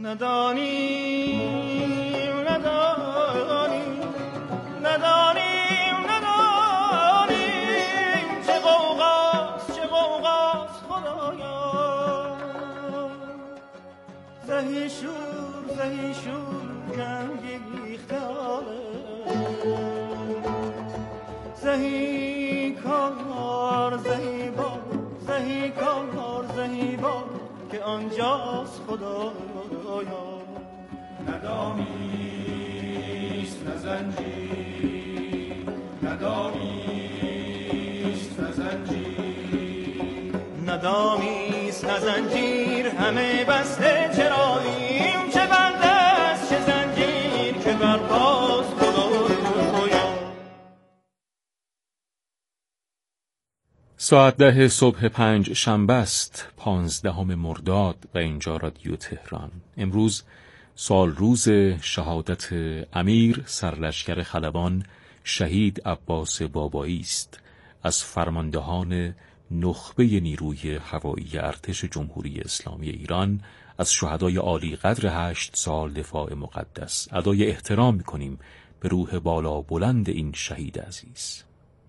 آنجاست خدایا ندامیست نه زنجیر ندامیست نه زنجیر ندامیست نه زنجیر همه بسته چراییم چه بندست چه زنجیر که برپاست خدایا. ساعت 10 صبح 5 شنبه است، 15 مرداد و اینجا رادیو تهران. امروز سال روز شهادت امیر سرلشکر خلبان شهید عباس بابایی است، از فرماندهان نخبه نیروی هوایی ارتش جمهوری اسلامی ایران، از شهدای عالی قدر 8 سال دفاع مقدس. ادای احترام می‌کنیم به روح بالا بلند این شهید عزیز.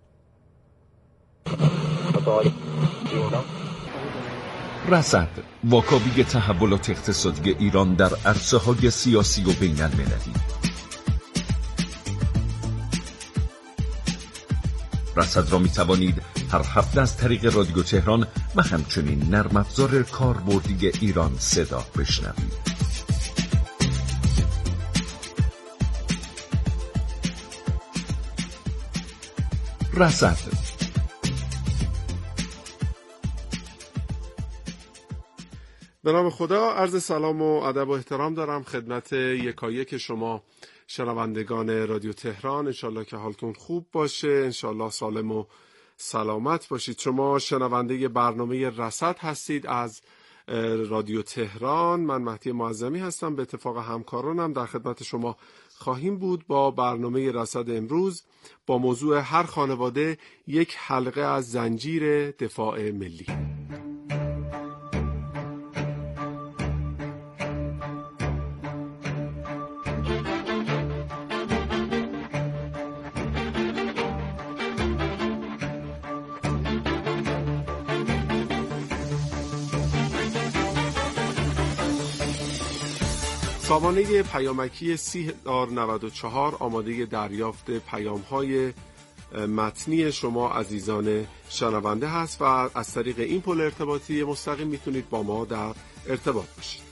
رصد، واکاوی تحولات اقتصادی ایران در عرصه‌های سیاسی و بین المللی. رصد را می توانید هر هفته از طریق رادیو تهران و همچنین نرم افزار کاربردی ایران صدا بشنوید. رصد. به نام خدا، عرض سلام و ادب و احترام دارم خدمت یکایک شما شنوندگان رادیو تهران. انشالله که حالتون خوب باشه، انشالله سالم و سلامت باشید. شما شنونده برنامه رصد هستید از رادیو تهران. من مهدی معظمی هستم. به اتفاق همکارانم در خدمت شما خواهیم بود با برنامه رصد امروز با موضوع هر خانواده یک حلقه از زنجیر دفاع ملی. سامانه پیامکی 3094 آماده دریافت پیام‌های متنی شما عزیزان شنونده هست و از طریق این پل ارتباطی مستقیم میتونید با ما در ارتباط باشید.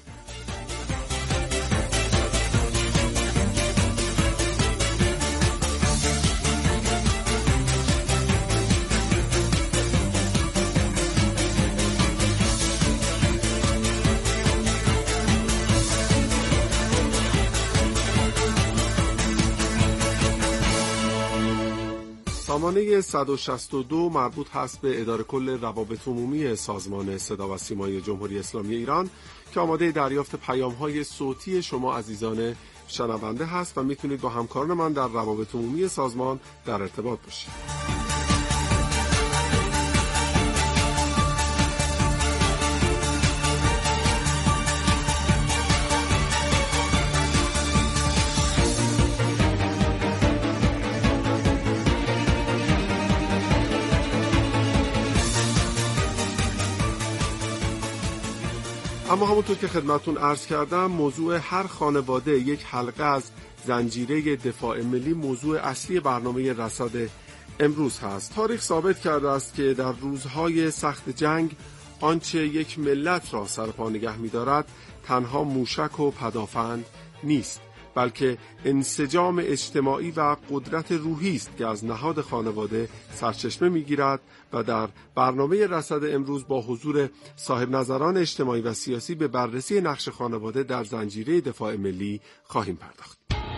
سامانه 162 مربوط هست به اداره کل روابط عمومی سازمان صدا و سیمای جمهوری اسلامی ایران که آماده دریافت پیام‌های صوتی شما عزیزان شنونده هست و میتونید با همکاران من در روابط عمومی سازمان در ارتباط باشید. اما همونطور که خدمتون عرض کردم، موضوع هر خانواده یک حلقه از زنجیره دفاع ملی موضوع اصلی برنامه رصد امروز هست. تاریخ ثابت کرده است که در روزهای سخت جنگ آنچه یک ملت را سرپا نگه می‌دارد تنها موشک و پدافند نیست، بلکه انسجام اجتماعی و قدرت روحی است که از نهاد خانواده سرچشمه می‌گیرد و در برنامه رصد امروز با حضور صاحب نظران اجتماعی و سیاسی به بررسی نقش خانواده در زنجیره دفاع ملی خواهیم پرداخت.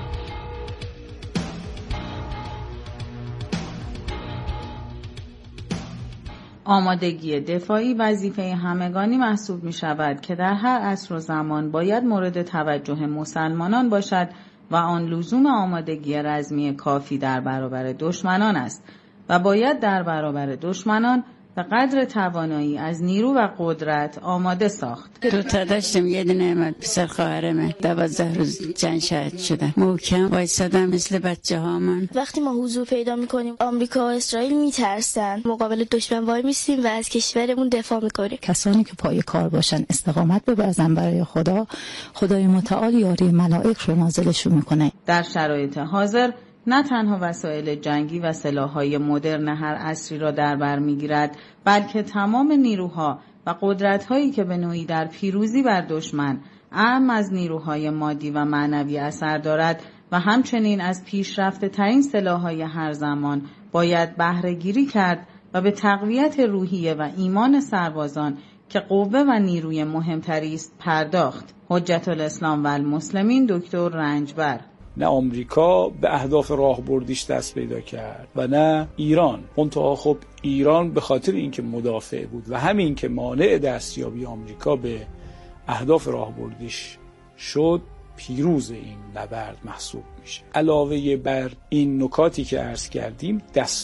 آمادگی دفاعی وظیفه همگانی محسوب می شود که در هر عصر و زمان باید مورد توجه مسلمانان باشد و آن لزوم آمادگی رزمی کافی در برابر دشمنان است و باید در برابر دشمنان به قدر توانایی از نیرو و قدرت آماده ساخت. 2 تا داشتم، یه دونه پسر خواهرمه 12 روز جنگ شهید شدن. محکم وایسادم مثل بچه‌ها. من وقتی ما حضور پیدا میکنیم آمریکا و اسرائیل میترسن، مقابل دشمن وای میستیم و از کشورمون دفاع میکنیم. کسانی که پای کار باشن، استقامت ببرزن برای خدا، خدای متعال یاری ملائک رو نازلشون میکنه. در شرایط حاضر نه تنها وسایل جنگی و سلاح‌های مدرن هر عصری را در بر می‌گیرد، بلکه تمام نیروها و قدرت‌هایی که به نوعی در پیروزی بر دشمن اعم از نیروهای مادی و معنوی اثر دارد و همچنین از پیشرفته‌ترین سلاح‌های هر زمان باید بهره‌گیری کرد و به تقویت روحیه و ایمان سربازان که قوه و نیروی مهمتری است پرداخت. حجت الاسلام و المسلمین دکتر رنجبر: نه آمریکا به اهداف راهبردیش دست پیدا کرد و نه ایران. منتها خب ایران به خاطر اینکه مدافع بود و همین که مانع دستیابی آمریکا به اهداف راهبردیش شد، پیروز این نبرد محسوب میشه. علاوه بر این نکاتی که عرض کردیم،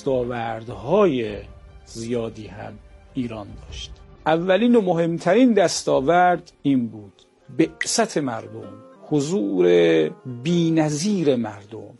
دستاوردهای زیادی هم ایران داشت. اولین و مهمترین دستاورد این بود: بعثت مردم، حضور بی‌نظیر مردم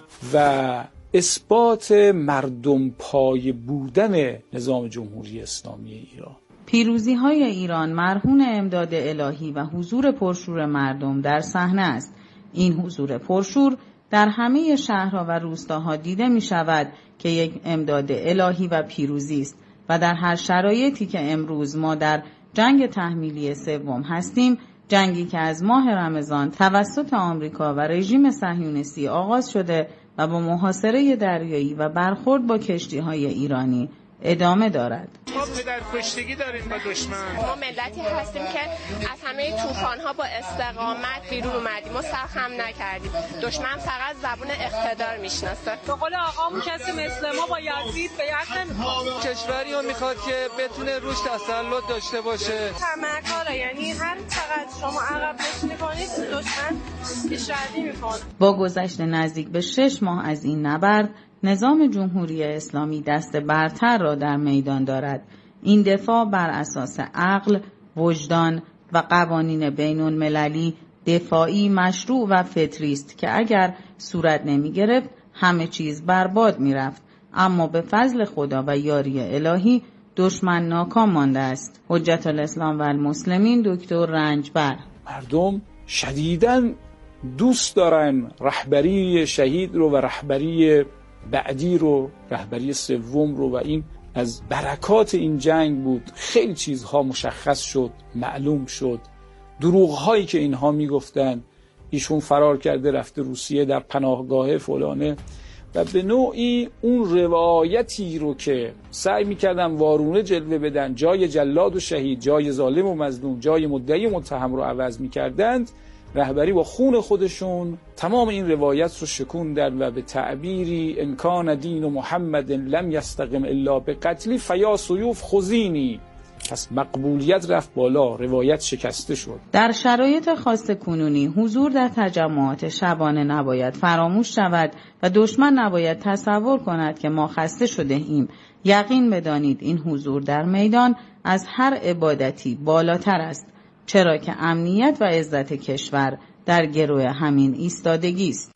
و اثبات مردم پای بودن نظام جمهوری اسلامی ایران. پیروزی‌های ایران مرهون امداد الهی و حضور پرشور مردم در صحنه است. این حضور پرشور در همه شهرها و روستاها دیده می‌شود که یک امداد الهی و پیروزی است و در هر شرایطی که امروز ما در جنگ تحمیلی سوم هستیم، جنگی که از ماه رمضان توسط آمریکا و رژیم صهیونیستی آغاز شده و با محاصره دریایی و برخورد با کشتی‌های ایرانی ادامه دارد. ما پدرکشتگی داریم با دشمن. ما ملتی هستیم که از همه طوفان‌ها با استقامت بیرون اومدیم و سرخم نکردیم. دشمن فقط زبون اقتدار میشناسه. به قول آقامون کسی مثل ما با یزید به یک نمیخواد. کشوری رو میخواد که بتونه روش تسلط داشته باشه. تمکاره، یعنی هر چقدر شما عقب نشینی کنید دشمن پیشروی میکنه. با گذشت نزدیک به 6 ماه از این نبرد، نظام جمهوری اسلامی دست برتر را در میدان دارد. این دفاع بر اساس عقل، وجدان و قوانین بین‌المللی دفاعی مشروع و فطری است که اگر صورت نمی گرفت همه چیز برباد می رفت. اما به فضل خدا و یاری الهی دشمن ناکام مانده است. حجت الاسلام و المسلمین دکتر رنجبر: مردم شدیداً دوست دارن رهبری شهید رو و رهبری بعدی رو، رهبری سوم رو، و این از برکات این جنگ بود. خیلی چیزها مشخص شد، معلوم شد. دروغ‌هایی که اینها میگفتن، ایشون فرار کرده رفته روسیه در پناهگاه فلانه، و به نوعی اون روایتی رو که سعی میکردن وارونه جلوه بدن، جای جلاد و شهید، جای ظالم و مظلوم، جای مدعی و متهم رو عوض میکردند، رهبری با خون خودشون تمام این روایت رو شکوندن و به تعبیری امکان دین و محمد لم یستقم الا به قتلی فیا سیوف خزینی، پس مقبولیت رفت بالا، روایت شکسته شد. در شرایط خاص کنونی حضور در تجمعات شبانه نباید فراموش شود و دشمن نباید تصور کند که ما خسته شده ایم. یقین بدانید این حضور در میدان از هر عبادتی بالاتر است، چرا که امنیت و عزت کشور در گروه همین ایستادگی است.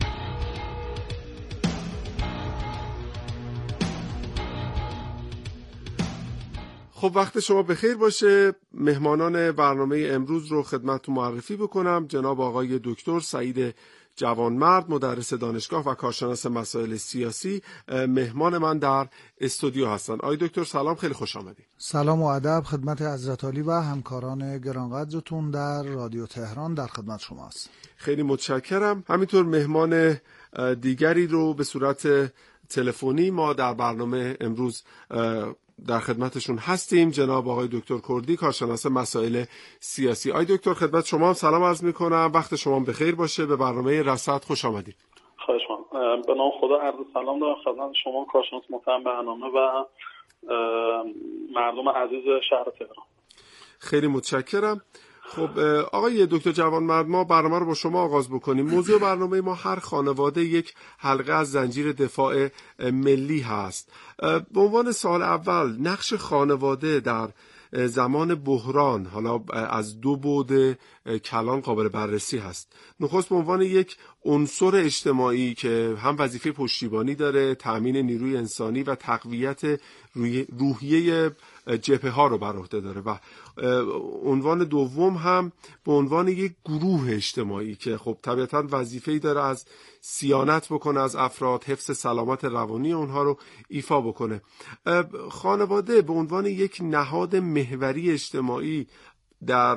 خب وقت شما بخیر باشه. مهمانان برنامه امروز رو خدمتتون معرفی بکنم. جناب آقای دکتر سعید جوانمرد، مدرس دانشگاه و کارشناس مسائل سیاسی، مهمان من در استودیو هستن. آقای دکتر سلام، خیلی خوش آمدید. سلام و ادب خدمت حضرت عالی و همکاران گرانقدرتون در رادیو تهران، در خدمت شما است. خیلی متشکرم. همینطور مهمان دیگری رو به صورت تلفنی ما در برنامه امروز در خدمتشون هستیم، جناب آقای دکتر کردی، کارشناس مسائل سیاسی. آقای دکتر خدمت شما هم سلام عرض میکنم، وقت شما بخیر باشه، به برنامه رصد خوش آمدید. خواهش می‌کنم. به نام خدا عرض سلام دارم خدمت شما کارشناس محترم برنامه و مردم عزیز شهر تهران. خیلی متشکرم. خب آقای دکتر جوانمرد، ما برنامه رو با شما آغاز بکنیم. موضوع برنامه ما هر خانواده یک حلقه از زنجیر دفاع ملی هست. به عنوان سوال اول، نقش خانواده در زمان بحران حالا از دو بعد کلان قابل بررسی هست. نخست به عنوان یک عنصر اجتماعی که هم وظیفه پشتیبانی داره، تأمین نیروی انسانی و تقویت روحیه جبهه ها رو بر عهده داره، و عنوان دوم هم به عنوان یک گروه اجتماعی که خب طبیعتاً وظیفه‌ای داره از صیانت بکنه از افراد، حفظ سلامت روانی اونها رو ایفا بکنه. خانواده به عنوان یک نهاد محوری اجتماعی در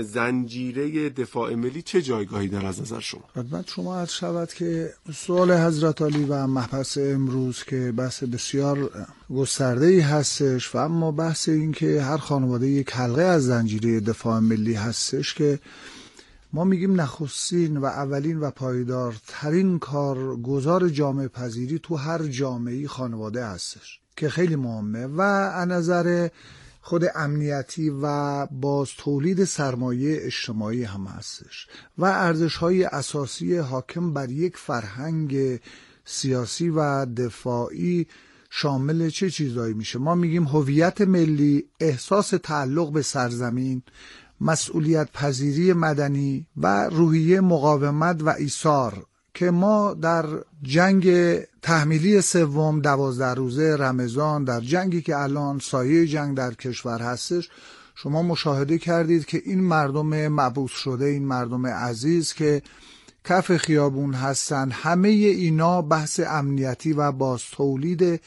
زنجیره دفاع ملی چه جایگاهی داره از نظر شما؟ خدمت شما عرض شود که سوال حضرت عالی و مبحث امروز که بحث بسیار گسترده‌ای هستش، و اما بحث این که هر خانواده یک حلقه از زنجیره دفاع ملی هستش که ما میگیم نخستین و اولین و پایدارترین کارگزار جامعه پذیری تو هر جامعه‌ای خانواده هستش که خیلی مهمه، و از نظر خود امنیتی و باز تولید سرمایه اجتماعی هم هستش و ارزش‌های اساسی حاکم بر یک فرهنگ سیاسی و دفاعی شامل چه چیزایی میشه؟ ما میگیم هویت ملی، احساس تعلق به سرزمین، مسئولیت پذیری مدنی و روحیه مقاومت و ایثار که ما در جنگ تحمیلی سوم 12 روزه رمضان، در جنگی که الان سایه جنگ در کشور هستش، شما مشاهده کردید که این مردم مبعوث شده، این مردم عزیز که کف خیابون هستن، همه اینا بحث امنیتی و باز تولید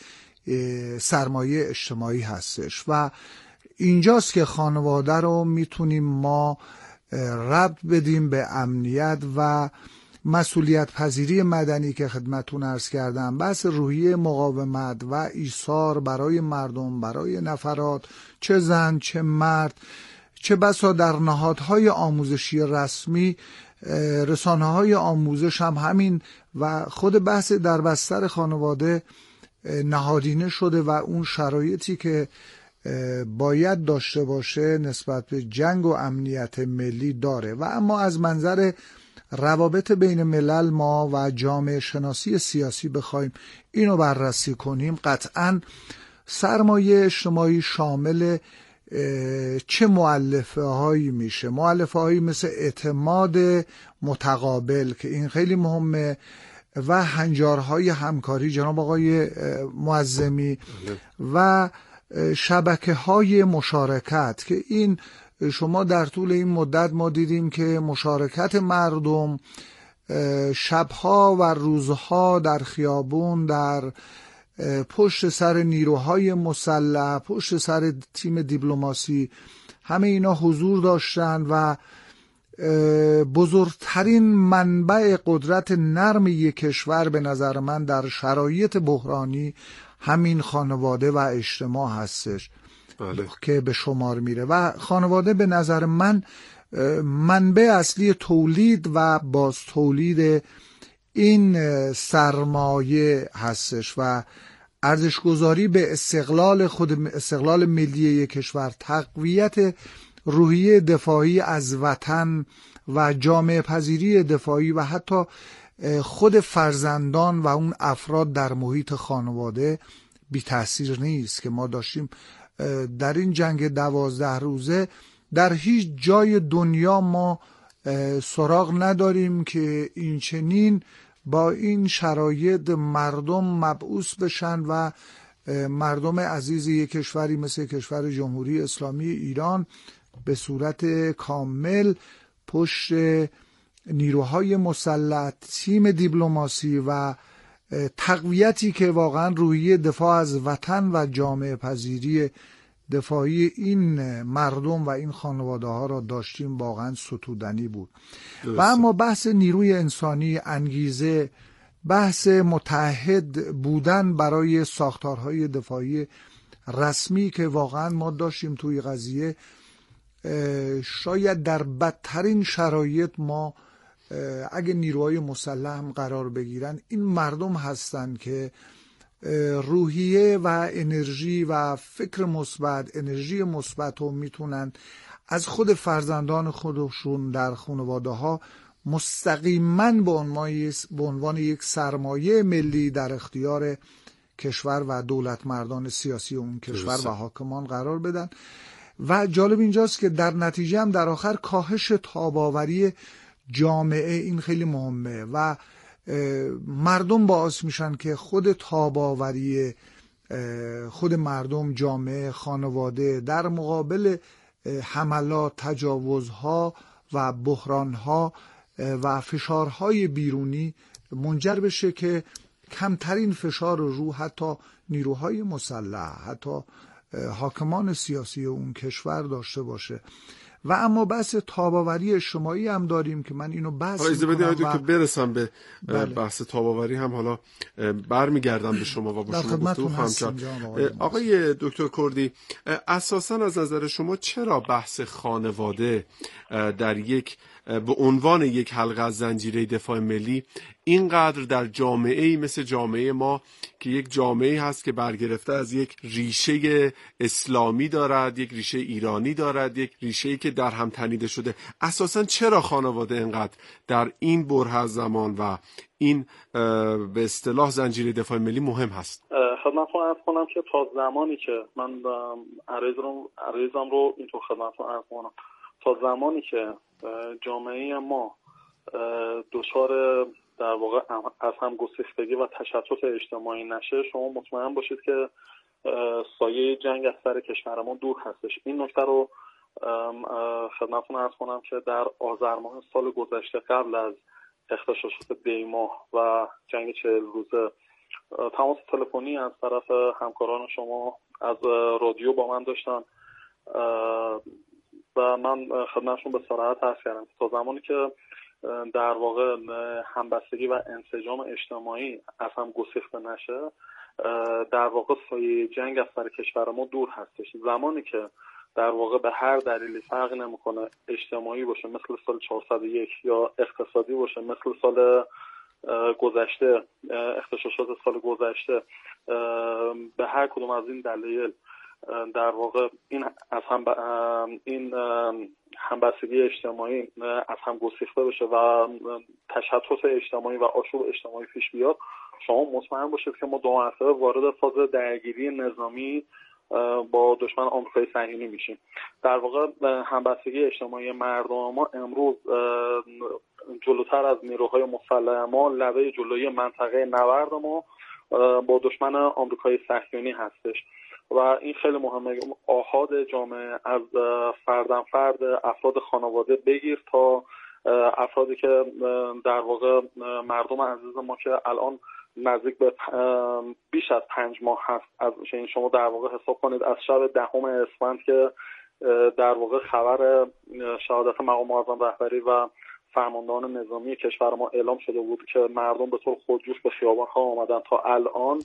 سرمایه اجتماعی هستش و اینجاست که خانواده رو میتونیم ما ربط بدیم به امنیت و مسئولیت پذیری مدنی که خدمتون عرض کردم، بحث روحیه مقاومت و ایثار برای مردم، برای نفرات، چه زن چه مرد، چه بسا در نهادهای آموزشی رسمی، رسانه‌های آموزش هم همین، و خود بحث در بستر خانواده نهادینه شده و اون شرایطی که باید داشته باشه نسبت به جنگ و امنیت ملی داره. و اما از منظر روابط بین ملل ما و جامعه شناسی سیاسی بخوایم اینو بررسی کنیم، قطعاً سرمایه اجتماعی شامل چه مؤلفه هایی میشه؟ مؤلفه هایی مثل اعتماد متقابل که این خیلی مهمه، و هنجارهای همکاری جناب آقای معظمی، و شبکه های مشارکت که این شما در طول این مدت ما دیدیم که مشارکت مردم شبها و روزها در خیابون، در پشت سر نیروهای مسلح، پشت سر تیم دیپلماسی، همه اینا حضور داشتن و بزرگترین منبع قدرت نرم یک کشور به نظر من در شرایط بحرانی همین خانواده و اجتماع هستش. بله. که به شمار میره و خانواده به نظر من منبع اصلی تولید و باز تولید این سرمایه هستش و ارزشگذاری به استقلال ملی یک کشور، تقویت روحیه دفاعی از وطن و جامعه پذیری دفاعی و حتی خود فرزندان و اون افراد در محیط خانواده بی تأثیر نیست که ما داشتیم در این جنگ 12 روزه. در هیچ جای دنیا ما سراغ نداریم که این چنین با این شرایط مردم مبعوث بشن و مردم عزیز یک کشوری مثل کشور جمهوری اسلامی ایران به صورت کامل پشت نیروهای مسلح، تیم دیپلماسی و تقویتی که واقعا روحیه دفاع از وطن و جامعه پذیری دفاعی این مردم و این خانواده ها را داشتیم واقعا ستودنی بود. و اما بحث نیروی انسانی، انگیزه، بحث متحد بودن برای ساختارهای دفاعی رسمی که واقعا ما داشتیم توی قضیه، شاید در بدترین شرایط ما اگه نیروهای مسلح هم قرار بگیرن، این مردم هستن که روحیه و انرژی و فکر مثبت، انرژی مثبت رو میتونن از خود فرزندان خودشون در خانواده ها مستقیما به عنوان یک سرمایه ملی در اختیار کشور و دولت مردان سیاسی اون کشور و حاکمان قرار بدن. و جالب اینجاست که در نتیجه هم در آخر کاهش تاباوری جامعه این خیلی مهمه و مردم باعث میشن که خود تاباوری خود مردم، جامعه، خانواده در مقابل حملات، تجاوزها و بحرانها و فشارهای بیرونی منجر بشه که کمترین فشار رو حتی نیروهای مسلح، حتی حاکمان سیاسی اون کشور داشته باشه. و اما بحث تاباوری اجتماعی هم داریم که من اینو بحث میکنم که برسم به بحث تاباوری هم حالا برمیگردم به شما و با شما گفتگو خواهم کرد. آقای دکتر کردی، اساساً از نظر شما چرا بحث خانواده در به عنوان یک حلقه از زنجیره دفاع ملی اینقدر در جامعه‌ای مثل جامعه ما که یک جامعه‌ای هست که برگرفته از یک ریشه اسلامی دارد، یک ریشه ایرانی دارد، یک ریشه‌ای که در هم تنیده شده، اساساً چرا خانواده اینقدر در این بره از زمان و این به اصطلاح زنجیره دفاع ملی مهم هست؟ خدمتتون عرض کنم که تا زمانی که من عریضم رو اینطور خدمتتون عرض کنم، تا زمانی که جامعه ما دچار در واقع از هم گسیختگی و تشتت اجتماعی نشه، شما مطمئن باشید که سایه جنگ از سر کشور ما دور هستش. این نکته رو خدمتتون عرض کنم که در آذر ماه سال گذشته قبل از اغتشاشات دی‌ماه و جنگ 40 روزه تماس تلفنی از طرف همکاران شما از رادیو با من داشتن و من خدمتشون به صراحت عرض کردم تا زمانی که در واقع همبستگی و انسجام اجتماعی از هم گسیخته نشه، در واقع سایه جنگ از سر کشور ما دور هستش. زمانی که در واقع به هر دلیلی فرق نمیکنه، اجتماعی باشه مثل سال 401 یا اقتصادی باشه مثل سال گذشته، اغتشاشات سال گذشته، به هر کدوم از این دلایل در واقع این همبستگی اجتماعی از هم گسیخته بشه و تشتت اجتماعی و آشوب اجتماعی پیش بیاد، شما مطمئن باشید که ما دو مرتبه وارد فاز درگیری نظامی با دشمن آمریکای صهیونی میشیم. در واقع همبستگی اجتماعی مردم ما امروز جلوتر از نیروهای مسلح ما لبه جلوی منطقه نبرد ما با دشمن آمریکای صهیونی هستش و این خیلی مهمه. آحاد جامعه از فرد افراد خانواده بگیر تا افرادی که در واقع مردم عزیز ما که الان نزدیک به بیش از 5 ماه هست از شما در واقع حساب کنید از شب 10 اسفند که در واقع خبر شهادت مقام معظم رهبری و فرماندهان نظامی کشور ما اعلام شده بود که مردم به طور خودجوش به خیابان‌ها آمدن، تا الان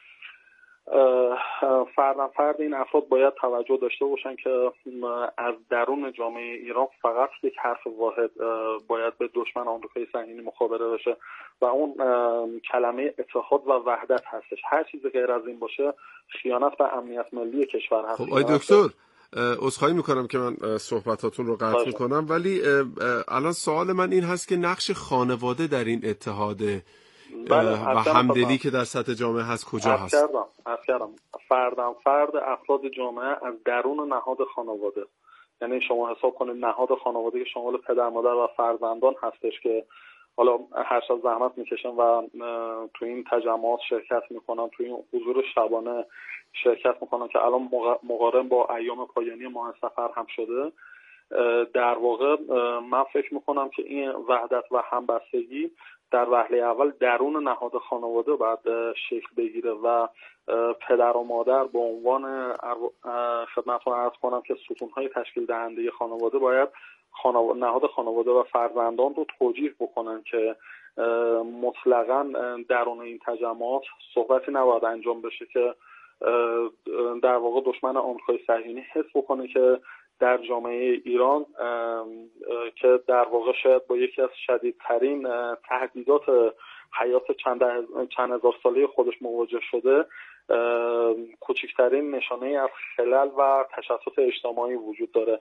فرد این افراد باید توجه داشته باشن که از درون جامعه ایران فقط یک حرف واحد باید به دشمن آمریکای صهیونی مخابره بشه و اون کلمه اتحاد و وحدت هستش. هر چیز غیر از این باشه خیانت به امنیت ملی کشور هست. خب آقای دکتر، عذرخواهی میکنم که من صحبتاتون رو قطع میکنم، ولی الان سوال من این هست که نقش خانواده در این اتحاد و همدلی که در سطح جامعه هست کجا هست؟ عرض کردم فرد افراد جامعه از درون نهاد خانواده، یعنی شما حساب کنید نهاد خانواده که شامل پدر مادر و فرزندان هستش که حالا هر شب زحمت میکشن و تو این تجمعات شرکت میکنن، تو این حضور شبانه شرکت میکنن که الان مقارن با ایام پایانی ماه سفر هم شده. در واقع من فکر میکنم که این وحدت و همبستگی در وهله اول درون نهاد خانواده باید شکل بگیره و پدر و مادر به عنوان خدمتتون عرض کنم که ستونهای تشکیل دهنده خانواده باید نهاد خانواده و فرزندان رو توجیه بکنن که مطلقاً درون این تجمعات صحبتی نباید انجام بشه که در واقع دشمن آمریکای صهیونی حس بکنه که در جامعه ایران که در واقع شاید با یکی از شدیدترین تهدیدات حیات چند هزار ساله خودش مواجه شده، کوچکترین نشانه از خلل و تشتت اجتماعی وجود داره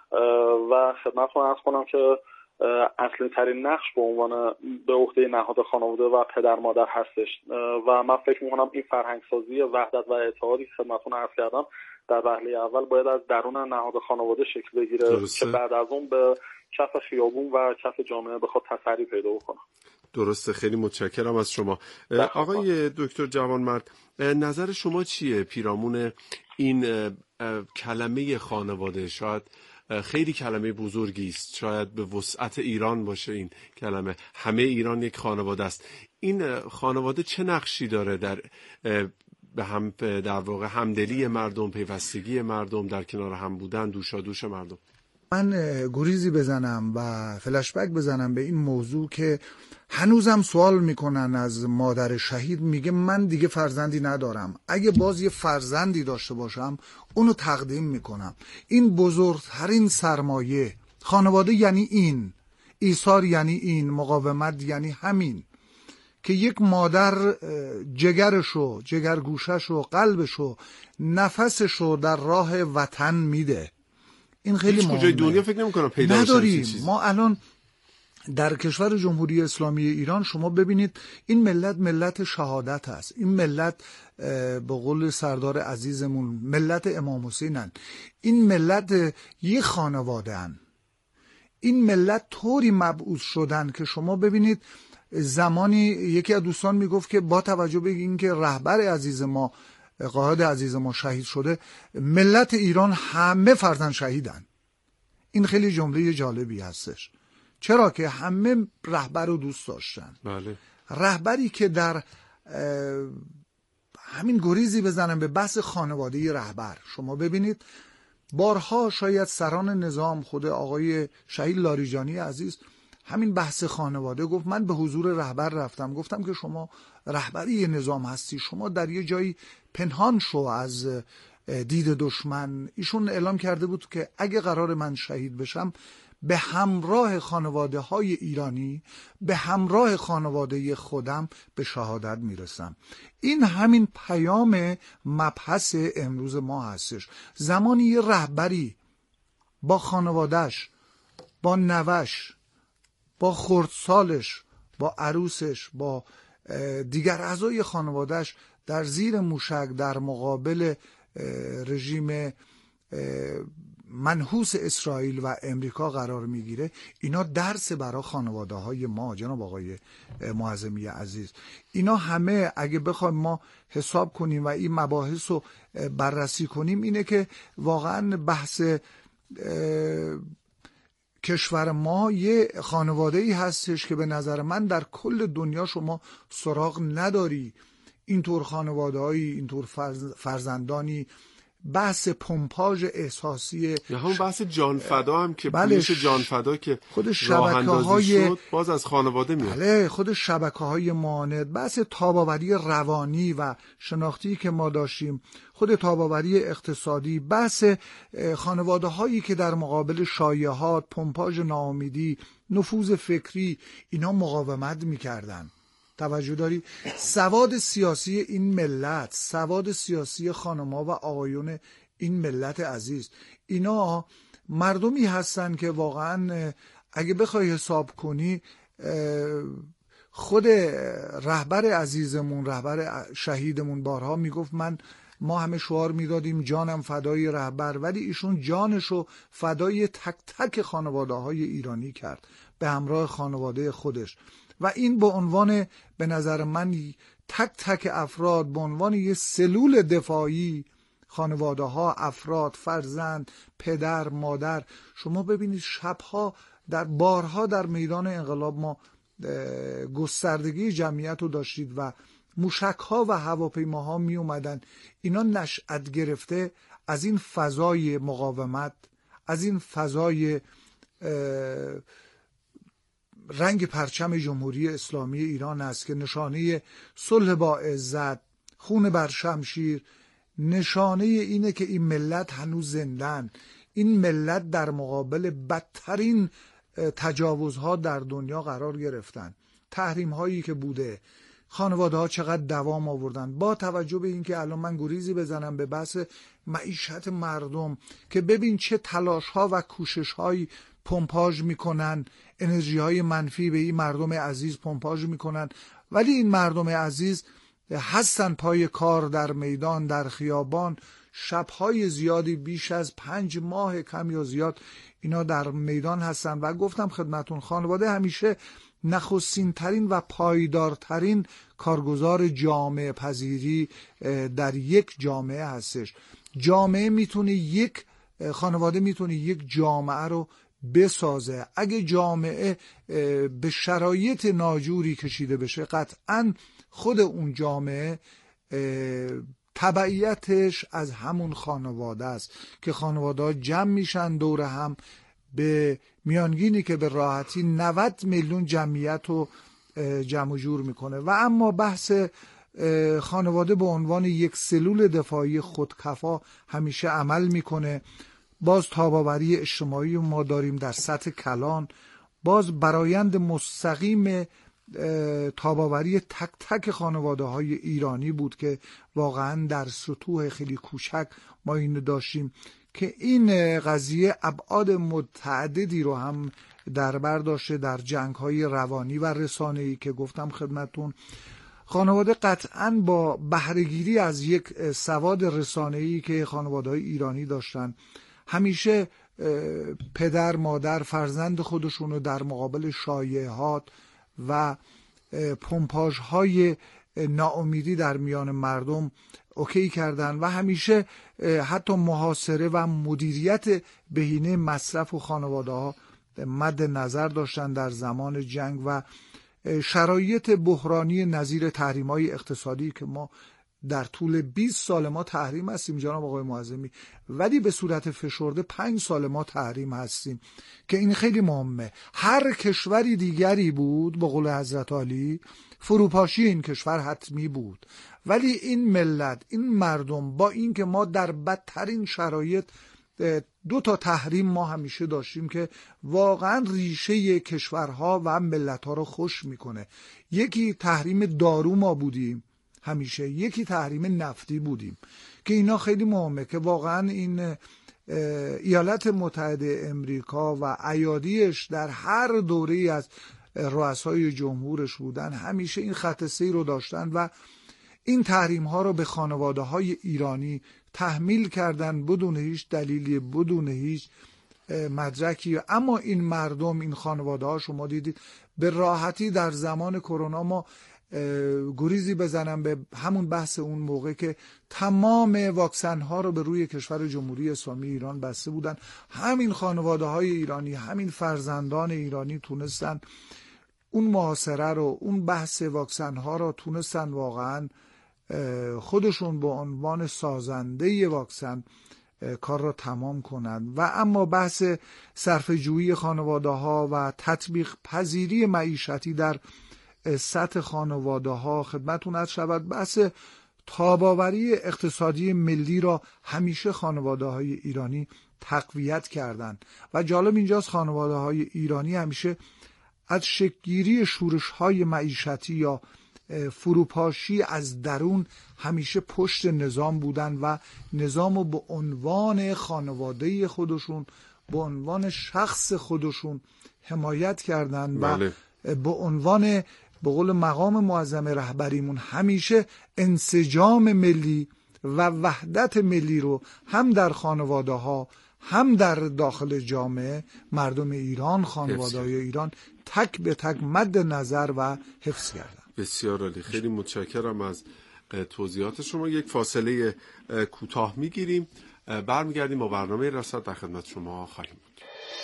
و خدمتتون عرض کنم که اصلی ترین نقش به عهده نهاد خانواده و پدر مادر هستش و من فکر میکنم این فرهنگسازی وحدت و اتحادی که خدمتتون عرض کردم در وهله اول باید از درون نهاد خانواده شکل بگیره که بعد از اون به کف خیابون و کف جامعه بخواد تسری پیدا بکنه. درسته، خیلی متشکرم از شما. آقای دکتر جوانمرد، نظر شما چیه پیرامون این کلمه خانواده؟ شاید خیلی کلمه بزرگی است، شاید به وسعت ایران باشه این کلمه، همه ایران یک خانواده است. این خانواده چه نقشی داره در واقع همدلی مردم، پیوستگی مردم، در کنار هم بودن، دوشادوش مردم؟ من گریزی بزنم و فلشبک بزنم به این موضوع که هنوزم سوال میکنن از مادر شهید، میگه من دیگه فرزندی ندارم، اگه باز یه فرزندی داشته باشم اونو تقدیم میکنم. این بزرگترین سرمایه خانواده یعنی این، ایثار یعنی این، مقاومت یعنی همین که یک مادر جگرشو، جگرگوششو، قلبشو، نفسشو در راه وطن میده. این خیلی مهمه. کجای دنیا فکر نمی‌کنم پیدا نداریم. ما الان در کشور جمهوری اسلامی ایران شما ببینید این ملت ملت شهادت است. این ملت به قول سردار عزیزمون ملت امام حسینن. این ملت یک خانواده ان. این ملت طوری مبعوث شدن که شما ببینید زمانی یکی از دوستان میگفت که با توجه به اینکه رهبر عزیز ما، قائد عزیز ما شهید شده، ملت ایران همه فرزند شهیدن. این خیلی جمله جالبی هستش. چرا که همه رهبر رو دوست داشتن. بله. رهبری که در همین گریزی بزنن به بحث خانواده رهبر، شما ببینید بارها شاید سران نظام، خود آقای شهید لاریجانی عزیز همین بحث خانواده گفت. من به حضور رهبر رفتم، گفتم که شما رهبری نظام هستی، شما در یه جایی پنهان شو از دید دشمن. ایشون اعلام کرده بود که اگه قرار من شهید بشم به همراه خانواده های ایرانی، به همراه خانواده خودم به شهادت میرسم. این همین پیام مبحث امروز ما هستش. زمانی یه رهبری با خانوادهش، با نوش، با خردسالش، با عروسش، با دیگر اعضای خانوادهش در زیر موشک در مقابل رژیم منحوس اسرائیل و امریکا قرار میگیره، اینا درس برای خانواده های ما. جناب آقای معظمی عزیز، اینا همه اگه بخوایم ما حساب کنیم و این مباحث رو بررسی کنیم، اینه که واقعا بحث کشور ما یه خانواده ای هستش که به نظر من در کل دنیا شما سراغ نداری اینطور خانواده هایی، اینطور فرزندانی. بحث پمپاژ احساسی یا همون بحث جانفدا هم که بله، پولیش جانفدا که خود راه اندازی شد باز از خانواده میاد. بله، خود شبکه‌های معاند، بحث تاباوری روانی و شناختی که ما داشتیم، خود تاباوری اقتصادی، بحث خانواده هایی که در مقابل شایعات، پمپاژ ناامیدی، نفوذ فکری، اینا مقاومت میکردن. توجه داری؟ سواد سیاسی این ملت، سواد سیاسی خانم‌ها و آقایون این ملت عزیز، اینا مردمی هستن که واقعا اگه بخوای حساب کنی، خود رهبر عزیزمون، رهبر شهیدمون بارها میگفت ما همه شعار میدادیم جانم فدای رهبر، ولی ایشون جانشو فدای تک تک خانواده های ایرانی کرد به همراه خانواده خودش. و این به عنوان به نظر من تک تک افراد به عنوان یه سلول دفاعی، خانواده ها، افراد، فرزند، پدر، مادر. شما ببینید شبها بارها در میدان انقلاب ما گستردگی جمعیت رو داشتید و موشک ها و هواپیماها می اومدن. اینا نشأت گرفته از این فضای مقاومت، از این فضای رنگ پرچم جمهوری اسلامی ایران است که نشانه صلح با عزت، خون بر شمشیر، نشانه اینه که این ملت هنوز زندن. این ملت در مقابل بدترین تجاوزها در دنیا قرار گرفتن. تحریم هایی که بوده، خانواده ها چقدر دوام آوردن. با توجه به اینکه الان من گریزی بزنم به بحث معیشت مردم که ببین چه تلاش ها و کوشش هایی پمپاژ میکنن، انرژی های منفی به این مردم عزیز پمپاژ میکنن، ولی این مردم عزیز هستن پای کار در میدان، در خیابان، شبهای زیادی بیش از 5 ماه کم یا زیاد اینا در میدان هستن. و گفتم خدمتون خانواده همیشه نخستین ترین و پایدارترین کارگزار جامعه پذیری در یک جامعه هستش. خانواده میتونه یک جامعه رو بسازه. اگه جامعه به شرایط ناجوری کشیده بشه، قطعاً خود اون جامعه تبعیتش از همون خانواده است که خانواده ها جمع میشن دور هم به میانگینی که به راحتی 90 میلیون جمعیت رو جمع و جور میکنه. و اما بحث خانواده به عنوان یک سلول دفاعی خودکفا همیشه عمل میکنه. باز تاباوری اجتماعی ما داریم در سطح کلان، باز برایند مستقیم تاباوری تک تک خانواده های ایرانی بود که واقعا در سطوح خیلی کوچک ما اینو داشتیم که این قضیه ابعاد متعددی رو هم در بر داشته در جنگ های روانی و رسانه‌ای که گفتم خدمتون. خانواده قطعاً با بهره‌گیری از یک سواد رسانه‌ای که خانواده های ایرانی داشتن، همیشه پدر مادر فرزند خودشون رو در مقابل شایعات و پمپاژ های ناامیدی در میان مردم اوکی کردن و همیشه حتی محاصره و مدیریت بهینه مصرف و خانواده ها مد نظر داشتن در زمان جنگ و شرایط بحرانی نظیر تحریم های اقتصادی که ما در طول 20 سال ما تحریم هستیم جناب آقای معظمی، ولی به صورت فشرده 5 سال ما تحریم هستیم که این خیلی مهمه. هر کشوری دیگری بود به قول حضرت علی فروپاشی این کشور حتمی بود، ولی این ملت، این مردم، با این که ما در بدترین شرایط 2 تا تحریم ما همیشه داشتیم که واقعا ریشه کشورها و ملتها رو خوش میکنه. یکی تحریم دارو ما بودیم همیشه، یکی تحریم نفتی بودیم که اینا خیلی مهمه که واقعا این ایالات متحده امریکا و ایادیش در هر دوره‌ای از رؤسای جمهورش بودن همیشه این خط سیر رو داشتن و این تحریم ها رو به خانواده های ایرانی تحمیل کردن بدون هیچ دلیلی، بدون هیچ مدرکی. اما این مردم، این خانواده ها، شما دیدید به راحتی در زمان کرونا ما گریزی بزنم به همون بحث اون موقع که تمام واکسن ها رو به روی کشور جمهوری اسلامی ایران بسته بودن، همین خانواده های ایرانی، همین فرزندان ایرانی تونستن اون محاصره رو، اون بحث واکسن ها رو تونستن واقعا خودشون به عنوان سازنده واکسن کار را تمام کنند. و اما بحث صرفه‌جویی خانواده ها و تطبیق پذیری معیشتی در سطح خانواده ها خدمتون عرض شود، بحث تاباوری اقتصادی ملی را همیشه خانواده های ایرانی تقویت کردند و جالب اینجاست خانواده های ایرانی همیشه از شکل‌گیری شورش‌های معیشتی یا فروپاشی از درون همیشه پشت نظام بودن و نظام رو به عنوان خانواده خودشون، به عنوان شخص خودشون حمایت کردن و به عنوان به قول مقام معظم رهبریمون همیشه انسجام ملی و وحدت ملی رو هم در خانواده ها هم در داخل جامعه مردم ایران، خانواده های ایران تک به تک مد نظر و حفظ کردن. بسیار عالی، خیلی متشکرم از توضیحات شما. یک فاصله کوتاه میگیریم، برمیگردیم با برنامه رصد در خدمت شما خواهیم بود.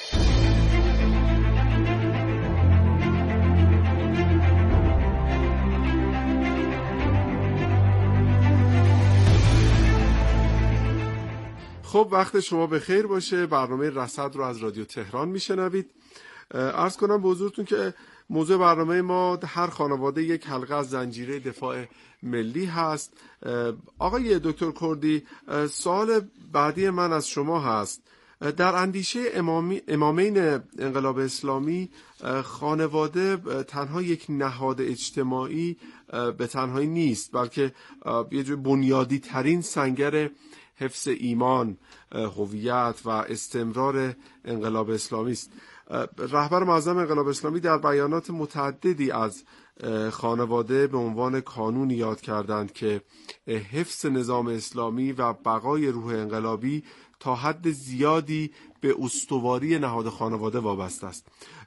خب وقت شما بخیر باشه. برنامه رصد رو از رادیو تهران میشنوید. عرض کنم به حضورتون که موضوع برنامه ما هر خانواده یک حلقه از زنجیره دفاع ملی هست. آقای دکتر کردی، سوال بعدی من از شما هست در اندیشه امامین انقلاب اسلامی خانواده تنها یک نهاد اجتماعی به تنهایی نیست، بلکه یه جور بنیادی ترین سنگر حفظ ایمان، هویت و استمرار انقلاب اسلامی است. رهبر معظم انقلاب اسلامی در بیانات متعددی از خانواده به عنوان کانون یاد کردند که حفظ نظام اسلامی و بقای روح انقلابی تا حد زیادی به استواری نهاد خانواده وابسته است.